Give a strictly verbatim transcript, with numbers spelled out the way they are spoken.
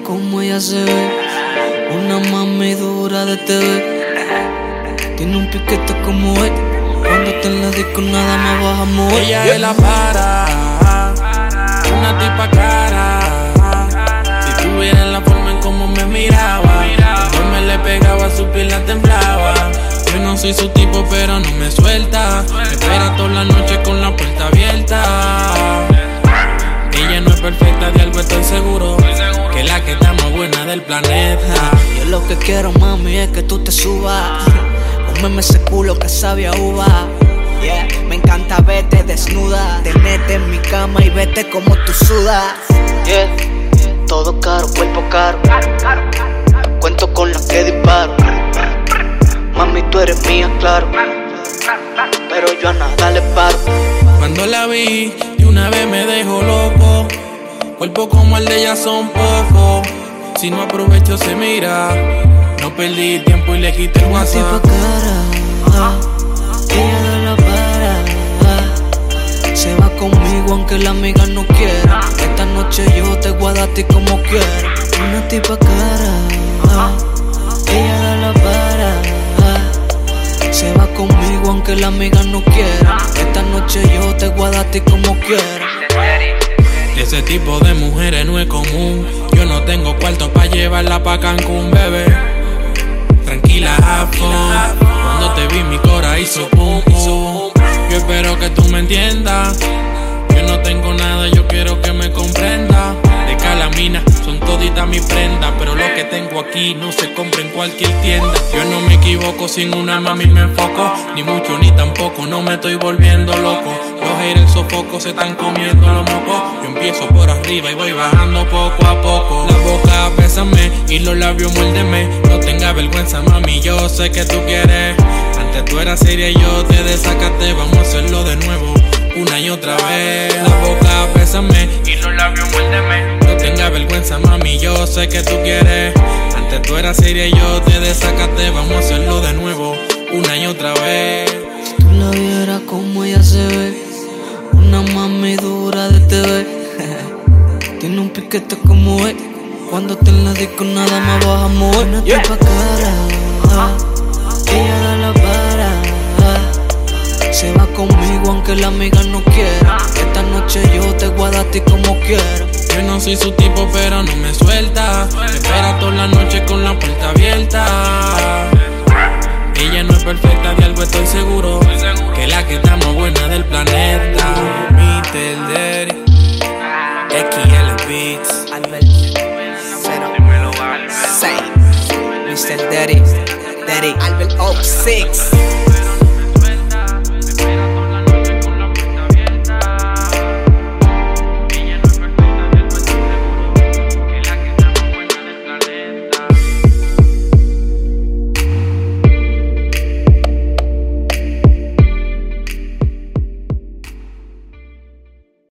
como ella se ve, una mami dura de T V. Tiene un piquete como él, cuando te en la disco nada más vas a mover. Ella es la para, una tipa cara. Si tuvieras la forma en cómo me miraba, yo me le pegaba, su piel la temblaba. Yo no soy su tipo pero no me suelta, me espera toda la noche con la puerta abierta. Ella no es perfecta, de algo estoy seguro, que la que está más buena del planeta. Yo lo que quiero, mami, es que tú te subas, cómeme ese culo que sabe a uva. Yeah, me encanta verte desnuda, tenerte en mi cama y vete como tú sudas. Yeah, todo caro, cuerpo caro, cuento con la que disparo. Mami, tú eres mía, claro, pero yo a nada le paro. Cuando la vi, de una vez me dejó loco. Cuerpo como el de ella son pocos. Si no aprovecho se mira. No perdí tiempo y le quité el WhatsApp. Una tipa cara, ella da la para. Se va conmigo aunque la amiga no quiera. Esta noche yo te guardo a ti como quiera. Una tipa cara, ella da la para. Se va conmigo aunque la amiga no quiera. Esta noche yo te guardo a ti como quiera. Ese tipo de mujeres no es común. Yo no tengo cuarto pa' llevarla pa' Cancún, bebé. Tranquila, have fun. Cuando te vi mi cora hizo pum pum. Yo espero que tú me entiendas. Yo no tengo nada, yo quiero que me comprenda. De calamina son toditas mi prenda, pero lo que tengo aquí no se compra en cualquier tienda. Yo no me equivoco, sin una mami me enfoco. Ni mucho ni tampoco, no me estoy volviendo loco. Los haters sofocos se están comiendo los mocos. Yo empiezo por arriba y voy bajando poco a poco. La boca bésame y los labios muérdeme. No tengas vergüenza, mami, yo sé que tú quieres. Antes tú eras seria y yo te desacaté. Vamos a hacerlo de nuevo, una y otra vez. La boca bésame y los labios muérdeme. No tengas vergüenza, mami, yo sé que tú quieres. Antes tú eras seria y yo te desacaté. Vamos a hacerlo de nuevo, una y otra vez. Si tú la vieras como ella se ve, una mami dura de T V. Tiene un piquete como él, cuando te en la disco nada más vas a mover. Una tipa cara, ella da la para. Se va conmigo aunque la amiga no quiera. Esta noche yo te guardo a ti como quiera. Yo no soy su tipo pero no me suelta, me espera toda la noche con la puerta abierta. Ella no es perfecta, de algo estoy seguro, que la que está más buena del planeta. mister Daddy, X L Beats, Albert Cero seis, mister Daddy, Daddy Albert O seis.